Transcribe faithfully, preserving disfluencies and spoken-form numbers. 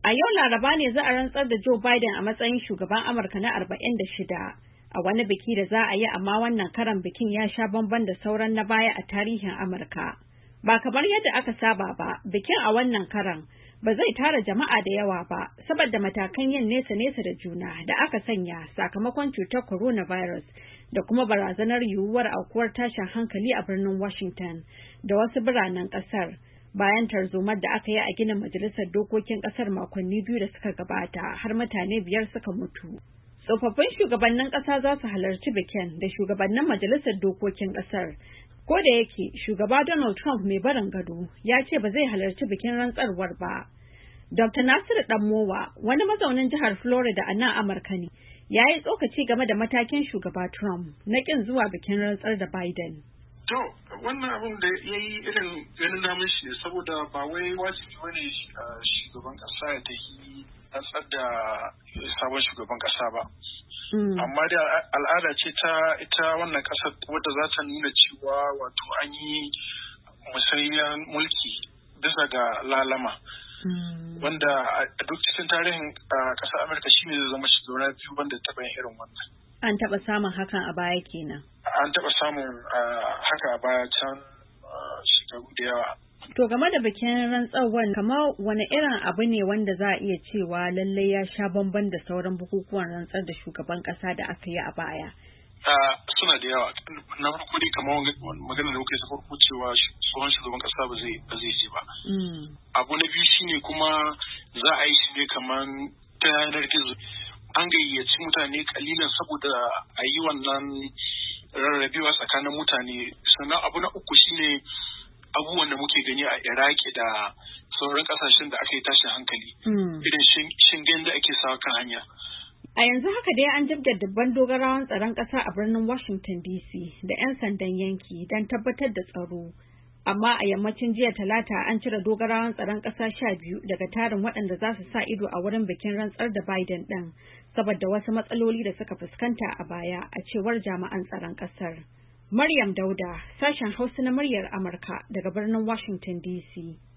A yau Laraba ne za a rantsar da Joe Biden a matsayin shugaban Amurka na arba'in da shida a wani biki da za a yi, amma wannan karan bikin ya sha bamban da sauran na baya a tarihin Amurka. Ba kamar yadda aka saba ba, bikin a wannan karan ba zai tara jama'a da yawa ba saboda matakan yin nesa-nesa da juna da aka sanya sakamakon cutar coronavirus da kuma barazanar yiwuwar aukuwar tashin hankali a birnin Washington da wasu biranen kasar. Bayan tarzomar da aka yi a ginin majalisar dokokin kasar makonni biyu da suka gabata, har mutane biyar suka mutu. Tsofaffin shugabannin kasa za su halarci bikin da shugabannin majalisar dokokin kasar. Ko da yake shugaba Donald Trump mai barin gado ya ce ba zai halarci bikin rantsarwar ba. Doctor Nasiru Danmowa, wani mazaunin jihar Florida a nan Amurka ne, ya yi tsokaci game da matakin shugaba Trump na kin zuwa bikin rantsar da Biden. To, wannan abin da ya yi irin ganin namun shi ne saboda ba wai wajibi wani shugaban kasa ya tafi rantsar da sabon shugaban kasa ba. Amma da al'ada ce ta ita wannan kasar wadda za ta nuna cewa wato an yi musayyan mulki bisa ga lalama. Wanda a duk cikin tarihin kasar Amurka shi ne zai zama shugaba biyu wanda taɓa yin irin wannan. An taɓa samun hakan a baya kenan. An taɓa samun haka a baya can shekaru da yawa. To game da bikin rantsarwar, kamar wani irin abu ne wanda za a iya cewa lallai ya sha bamban da sauran bukukuwan rantsar da shugaban ƙasa da aka yi a baya? Suna da yawa. Na farko dai kamar magana da kuka yi ta farko cewa tsohon shugaban ƙasa ba zai ba zai je ba. Abu na biyu shine kuma za a yi shi ne kamar ta yanar gizo. An gayyaci mutane kalilan saboda a yi wannan rarrabewa tsakanin mutane. Sannan abu na uku shine abubuwan da muke gani a Iraki da sauran kasashen da aka yi tashin hankali. Irin shingen da ake sawa kan hanya. A yanzu haka dai an jibga dubban dogarawan tsaron ƙasa a birnin Washington D C da 'yan sandan yanki don tabbatar da tsaro. Amma a yammacin jiya Talata an cire dogarawan tsaron ƙasa sha biyu daga tarin waɗanda za su sa ido a wurin bikin rantsar da Biden ɗin saboda wasu matsaloli da suka fuskanta a baya, a cewar jami'an tsaron ƙasar. Maryam Dauda, sashen Hausa na muryar Amurka daga birnin Washington D C.